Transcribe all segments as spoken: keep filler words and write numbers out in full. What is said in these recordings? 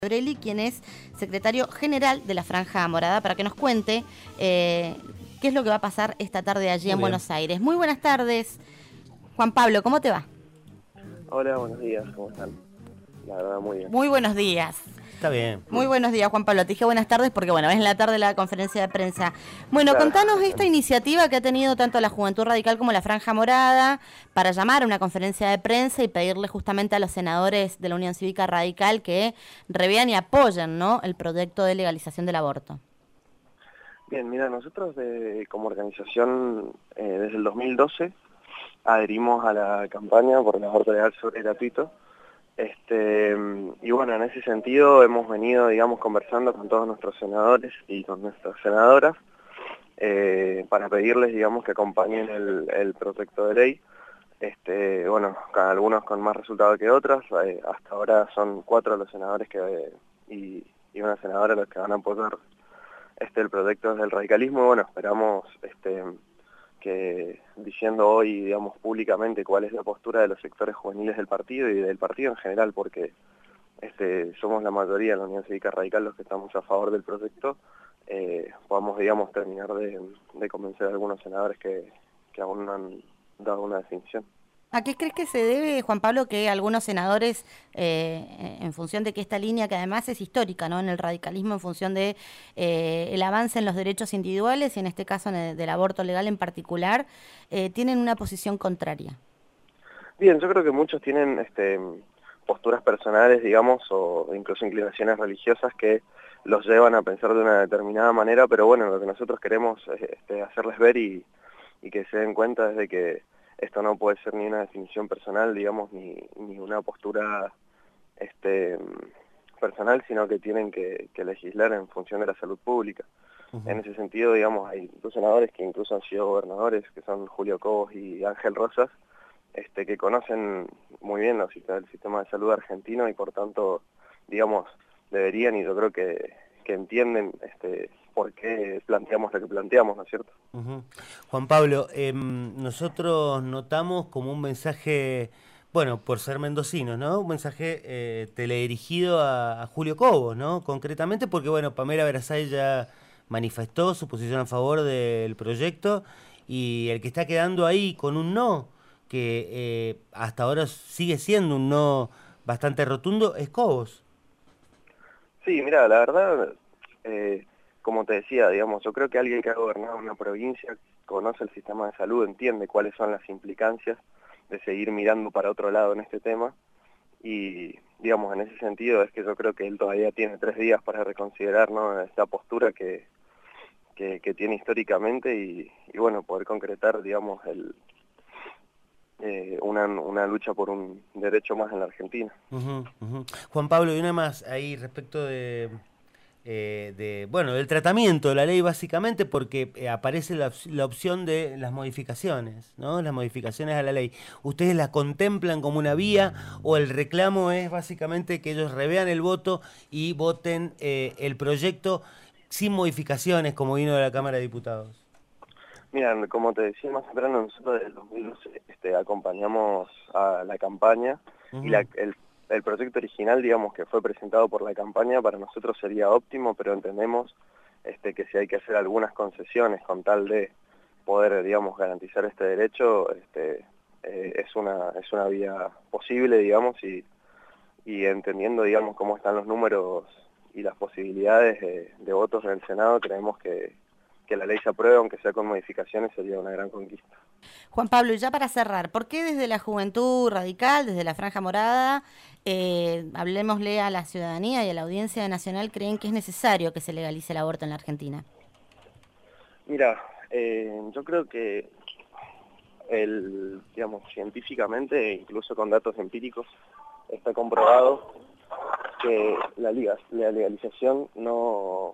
Brelli, quien es secretario general de la Franja Morada, para que nos cuente eh, qué es lo que va a pasar esta tarde allí Muy en bien. Buenos Aires. Muy buenas tardes, Juan Pablo, ¿cómo te va? Hola, buenos días, ¿cómo están? La verdad, muy bien. Muy buenos días. Está bien. Muy buenos días, Juan Pablo. Te dije buenas tardes porque, bueno, es en la tarde la conferencia de prensa. Bueno, Claro. contanos esta iniciativa que ha tenido tanto la Juventud Radical como la Franja Morada para llamar a una conferencia de prensa y pedirle justamente a los senadores de la Unión Cívica Radical que revean y apoyen, ¿no?, el proyecto de legalización del aborto. Bien, mira, nosotros de, como organización eh, desde el dos mil doce adherimos a la campaña por el aborto legal, seguro y gratuito. Este, y bueno, en ese sentido hemos venido, digamos, conversando con todos nuestros senadores y con nuestras senadoras eh, para pedirles, digamos, que acompañen el, el proyecto de ley. Este, bueno, con algunos con más resultado que otros. Eh, hasta ahora son cuatro los senadores que eh, y, y una senadora los que van a apoyar este el proyecto desde el radicalismo. Bueno, esperamos este que diciendo hoy, digamos, públicamente cuál es la postura de los sectores juveniles del partido y del partido en general, porque este somos la mayoría en la Unión Cívica Radical los que estamos a favor del proyecto, eh, podamos, digamos, terminar de, de convencer a algunos senadores que, que aún no han dado una definición. ¿A qué crees que se debe, Juan Pablo, que algunos senadores, eh, en función de que esta línea, que además es histórica, ¿no?, en el radicalismo, en función de eh, el avance en los derechos individuales y en este caso en el, del aborto legal en particular, eh, tienen una posición contraria? Bien, yo creo que muchos tienen este, posturas personales, digamos, o incluso inclinaciones religiosas que los llevan a pensar de una determinada manera, pero bueno, lo que nosotros queremos es este, hacerles ver y, y que se den cuenta es de que esto no puede ser ni una definición personal, digamos, ni, ni una postura este, personal, sino que tienen que, que legislar en función de la salud pública. Uh-huh. En ese sentido, digamos, hay dos senadores que incluso han sido gobernadores, que son Julio Cobos y Ángel Rosas, este, que conocen muy bien los, el sistema de salud argentino y por tanto, digamos, deberían, y yo creo que, que entienden este, por qué planteamos lo que planteamos, ¿no es cierto? Uh-huh. Juan Pablo, eh, nosotros notamos como un mensaje, bueno, por ser mendocinos, ¿no? Un mensaje eh, teledirigido a, a Julio Cobos, ¿no? Concretamente porque, bueno, Pamela Verasay ya manifestó su posición a favor del proyecto y el que está quedando ahí con un no, que eh, hasta ahora sigue siendo un no bastante rotundo, es Cobos. Sí, mira, la verdad, eh, como te decía, digamos, yo creo que alguien que ha gobernado una provincia, conoce el sistema de salud, entiende cuáles son las implicancias de seguir mirando para otro lado en este tema, y, digamos, en ese sentido es que yo creo que él todavía tiene tres días para reconsiderar, ¿no?, esta postura que, que, que tiene históricamente y, y, bueno, poder concretar, digamos, el... Eh, una, una lucha por un derecho más en la Argentina. Uh-huh, uh-huh. Juan Pablo, y una más ahí respecto de, eh, de bueno, del tratamiento de la ley básicamente, porque eh, aparece la, la opción de las modificaciones, ¿no? Las modificaciones a la ley. ¿Ustedes las contemplan como una vía o el reclamo es básicamente que ellos revean el voto y voten eh, el proyecto sin modificaciones como vino de la Cámara de Diputados? Mira, como te decía más temprano, nosotros desde el dos mil doce este, acompañamos a la campaña. Uh-huh. Y la, el, el proyecto original, digamos, que fue presentado por la campaña, para nosotros sería óptimo, pero entendemos este, que si hay que hacer algunas concesiones con tal de poder, digamos, garantizar este derecho, este, eh, es una es una vía posible, digamos, y, y entendiendo, digamos, cómo están los números y las posibilidades de, de votos en el Senado, creemos que que la ley se apruebe, aunque sea con modificaciones, sería una gran conquista. Juan Pablo, y ya para cerrar, ¿por qué desde la Juventud Radical, desde la Franja Morada, eh, hablemosle a la ciudadanía y a la audiencia nacional, creen que es necesario que se legalice el aborto en la Argentina? Mira, eh, yo creo que el, digamos, científicamente, incluso con datos empíricos, está comprobado que la, la legalización no...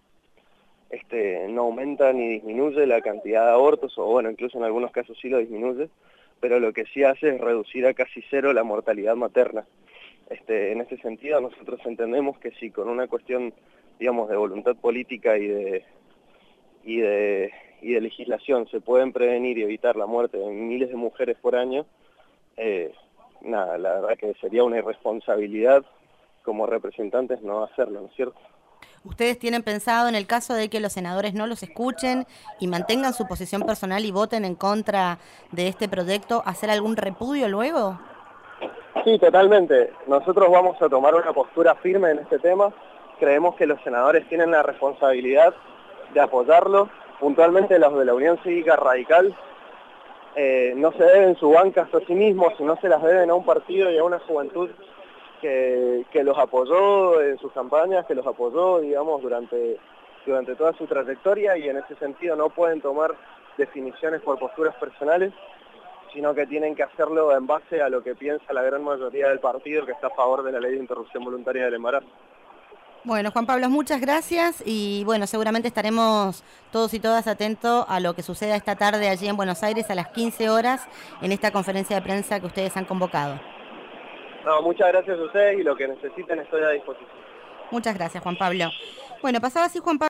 Este, no aumenta ni disminuye la cantidad de abortos, o bueno, incluso en algunos casos sí lo disminuye, pero lo que sí hace es reducir a casi cero la mortalidad materna. Este, en ese sentido, nosotros entendemos que si con una cuestión, digamos, de voluntad política y de, y de, y de legislación se pueden prevenir y evitar la muerte de miles de mujeres por año, eh, nada, la verdad que sería una irresponsabilidad como representantes no hacerlo, ¿no es cierto? ¿Ustedes tienen pensado en el caso de que los senadores no los escuchen y mantengan su posición personal y voten en contra de este proyecto, hacer algún repudio luego? Sí, totalmente. Nosotros vamos a tomar una postura firme en este tema. Creemos que los senadores tienen la responsabilidad de apoyarlo. Puntualmente los de la Unión Cívica Radical eh, no se deben su bancas a sí mismos, sino se las deben a un partido y a una juventud que, que los apoyó en sus campañas, que los apoyó, digamos, durante, durante toda su trayectoria, y en ese sentido no pueden tomar definiciones por posturas personales, sino que tienen que hacerlo en base a lo que piensa la gran mayoría del partido, que está a favor de la ley de interrupción voluntaria del embarazo. Bueno, Juan Pablo, muchas gracias y bueno, seguramente estaremos todos y todas atentos a lo que suceda esta tarde allí en Buenos Aires a las quince horas en esta conferencia de prensa que ustedes han convocado. No, muchas gracias a ustedes y lo que necesiten estoy a disposición. Muchas gracias, Juan Pablo. Bueno, pasaba así Juan Pablo.